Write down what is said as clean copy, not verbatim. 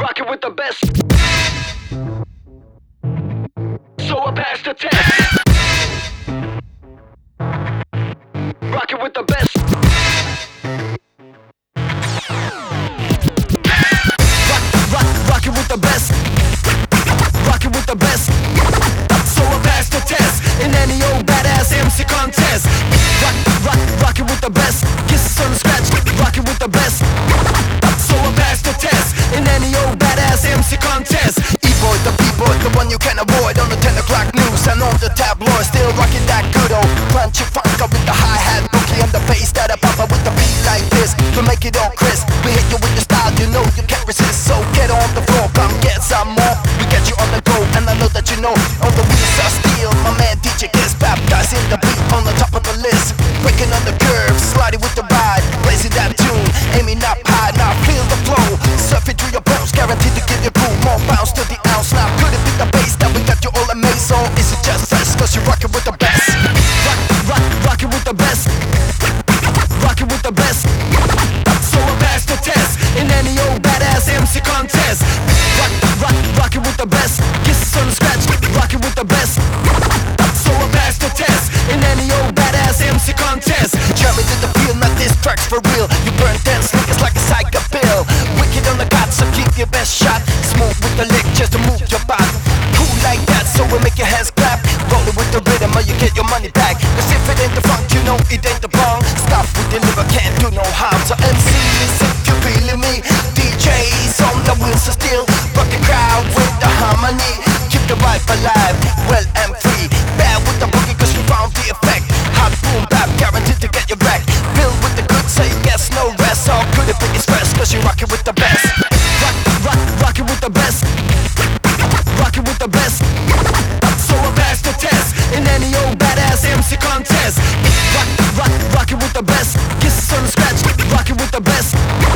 rocking with the best. So I passed the test. Rocking with the best. Rocking with the best. Rocking with the best. So I passed the test in any old badass MC contest. Rocking with the best. Kisses on the scratch. Rocking with the best. So I passed the test in any old badass MC contest. E-boy, the B-boy, the one you can't avoid on the 10 o'clock news and on the tabloid. Still rocking that good old crunchy funka with the hi-hat bookie and the bass that I pop with the beat like this to make it all crisp. We hit you with the style, you know you can't resist. So get on the floor, come get some more. We get you on the go, and I know that you know all the wheels are steel. My man DJ gets baptized in the beat on the top of the list, breaking on the curves, sliding with the ride, blazing that tune, aiming up high. Now feel the flow, surfing through your bones, guaranteed to give you groove. More bounce to the ounce. Now could it be the bass that we got you all amazed, or is it just us? Cause you're rocking with the best. Rocking with the best. Rocking with the best. So I passed the test in any old badass MC contest. Rocking with the best. Kisses on the scratch. Rocking with the best. So I passed the test in any old badass MC contest. Jamming to the feel, not this track's for real. You burn 10 slickers like a psycho pill. Wicked on the gut, so keep your best shot. Smooth with the lick just to move your body. Cool like that, so we make your hands clap. Rolling with the rhythm or you get your money back. Cause if it ain't the funk, you know it ain't the bong. Stuff we deliver can't do no harm. So MCs, if you're feeling me, DJs on the wheels of steel. Rock the crowd with the harmony. Keep the vibe alive, well and free. Bad with the boogie cause we found the effect. Hot boom bap, guaranteed to get you back. Filled with the good, so you guess no rest. All good if it's fresh cause you're rocking with the best. Rocking with the best. Rocking with the best. So I passed the test in any old badass MC contest. Rocking with the best. Kisses on the scratch. Rocking with the best.